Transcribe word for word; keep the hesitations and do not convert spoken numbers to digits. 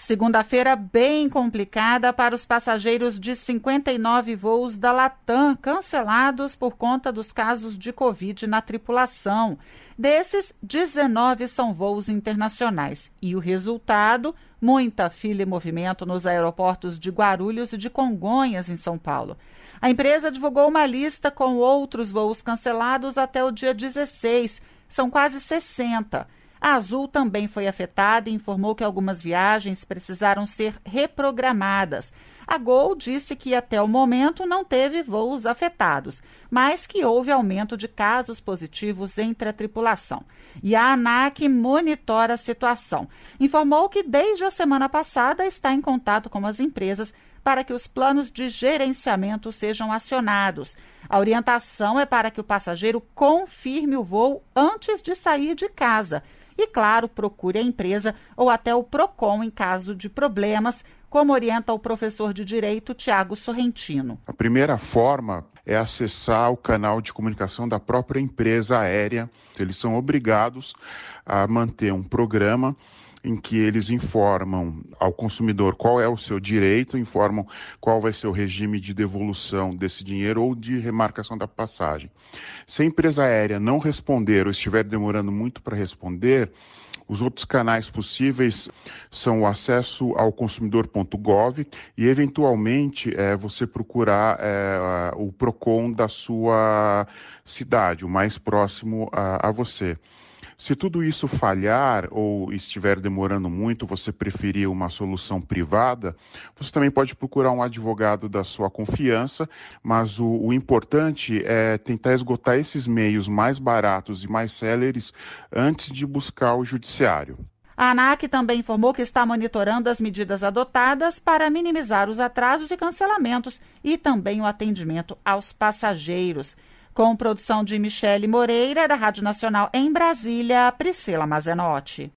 Segunda-feira bem complicada para os passageiros de cinquenta e nove voos da Latam, cancelados por conta dos casos de Covid na tripulação. Desses, dezenove são voos internacionais. E o resultado, muita fila e movimento nos aeroportos de Guarulhos e de Congonhas, em São Paulo. A empresa divulgou uma lista com outros voos cancelados até o dia dezesseis. São quase sessenta. A Azul também foi afetada e informou que algumas viagens precisaram ser reprogramadas. A Gol disse que até o momento não teve voos afetados, mas que houve aumento de casos positivos entre a tripulação. E a ANAC monitora a situação. Informou que desde a semana passada está em contato com as empresas para que os planos de gerenciamento sejam acionados. A orientação é para que o passageiro confirme o voo antes de sair de casa. E, claro, procure a empresa ou até o PROCON em caso de problemas, como orienta o professor de Direito Tiago Sorrentino. A primeira forma é acessar o canal de comunicação da própria empresa aérea. Eles são obrigados a manter um programa em que eles informam ao consumidor qual é o seu direito, informam qual vai ser o regime de devolução desse dinheiro ou de remarcação da passagem. Se a empresa aérea não responder ou estiver demorando muito para responder, os outros canais possíveis são o acesso ao consumidor ponto gov e, eventualmente, é, você procurar é, o PROCON da sua cidade, o mais próximo a, a você. Se tudo isso falhar ou estiver demorando muito, você preferir uma solução privada, você também pode procurar um advogado da sua confiança, mas o, o importante é tentar esgotar esses meios mais baratos e mais céleres antes de buscar o judiciário. A ANAC também informou que está monitorando as medidas adotadas para minimizar os atrasos e cancelamentos e também o atendimento aos passageiros. Com produção de Michele Moreira, da Rádio Nacional em Brasília, Priscila Mazenotti.